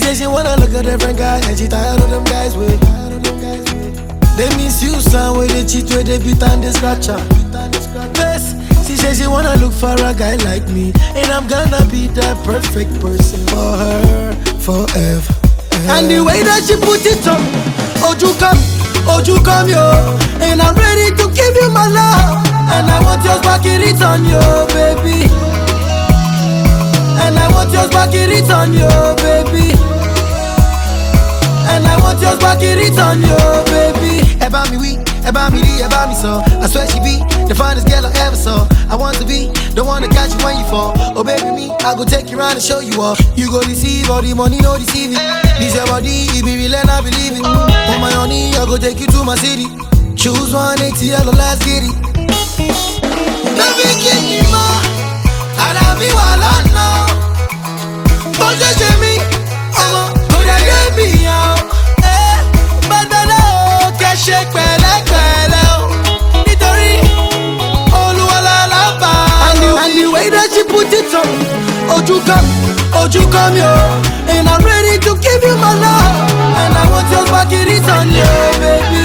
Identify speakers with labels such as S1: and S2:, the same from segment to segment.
S1: says she wanna look at different guys, and she tired of them guys with. They misuse some way they cheat, where they beat and they scratch her. Yes, she says she wanna look for a guy like me, and I'm gonna be that perfect person for her forever. And the way that she put it on, oh you come yo, and I'm ready to give you my love, and I want yours back in return, yo baby. And I want yours back in return, yo baby. And I want yours back in return, yo baby. About me weak, about me lee, about me so. I swear she be the finest girl I ever saw. I want to be the one to catch you when you fall. Oh baby me, I go take you around and show you off. You go deceive all the money, no deceiving. This your body, it be real and I believe it. For my honey, I go take you to my city. Choose 180, yellow, let's get it. Baby, give me more. I don't be while I know. But just give me, oh, could I get me out? But I know, can't shake nítorí Olúwa lálàbà. And the way that she put it on, ojú come yo, and I'm ready to give you my love, and I want yours back in return, yo baby.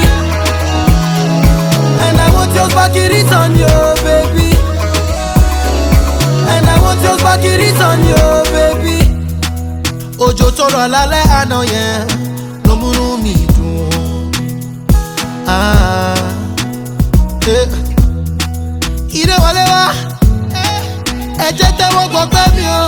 S1: And I want yours back in return, yo baby. And I want yours back in return, yo baby. Òjò tó rọ̀ lálẹ́ àná yẹn ló múnú mi dùn. Ire wọlé wá, ẹ jẹ́ tẹ́wọ́ gbọ́gbẹ́ mi o.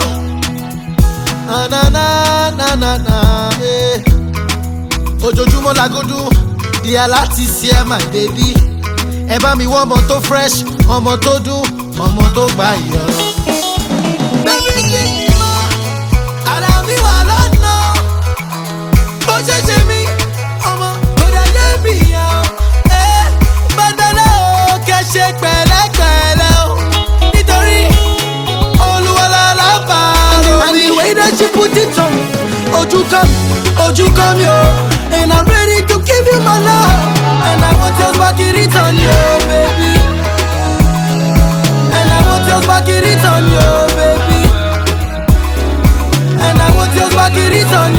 S1: Ojoojúmọ́ làgódún, ìyá láti ṣe ẹ́ my baby. Ẹ bá mi wọ́n ọmọ tó fresh, ọmọ tó dùn, ọmọ tó gbà yọ. Baby kí ni mo, ara mi wà lọ́nà. Bó ṣe ṣe mí, ọmọ kò dá yé mi yàn. Bàdàlà ó kẹ́ ṣe pẹ̀lẹ́pẹ̀lẹ́ o. Nítorí Olúwa lálàbà. And the way that she put it on, ojú come yo, and I'm ready to give you my love, and I want yours back in return, yo baby. And I want yours back in return, yo baby. And I want yours back in return,